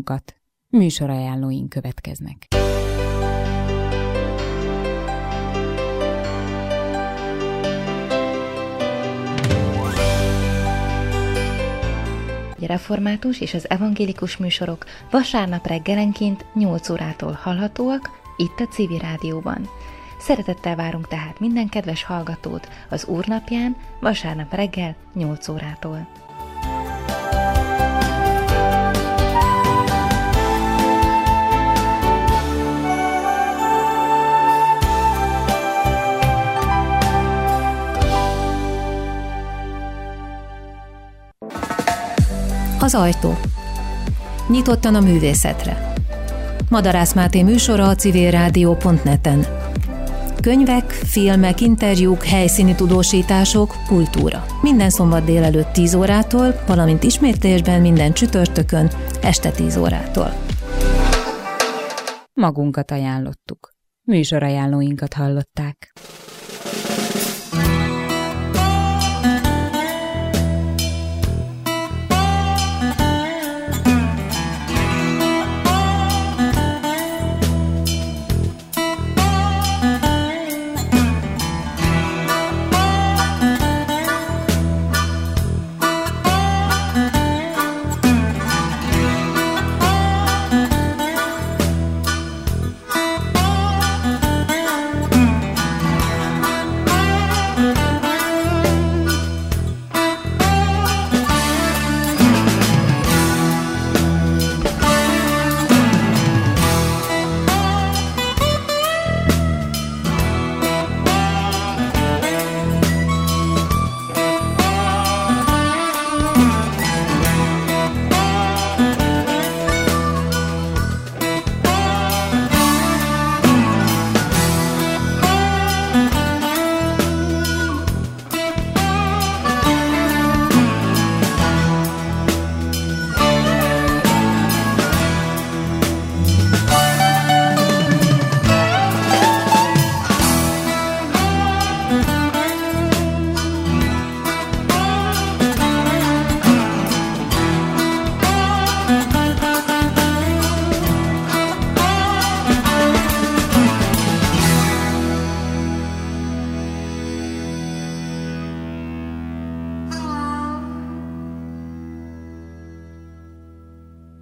magunkat. Műsorajánlóink következnek. Református és az evangélikus műsorok vasárnap reggelenként 8 órától hallhatóak itt a Civil Rádióban. Szeretettel várunk tehát minden kedves hallgatót az Úrnapján vasárnap reggel 8 órától. Az ajtó. Nyitottan a művészetre. Madarász Máté műsora a civilrádió.net-en. Könyvek, filmek, interjúk, helyszíni tudósítások, kultúra. Minden szombat délelőtt 10 órától, valamint ismétlésben minden csütörtökön este 10 órától. Magunkat ajánlottuk. Műsorajánlóinkat hallották.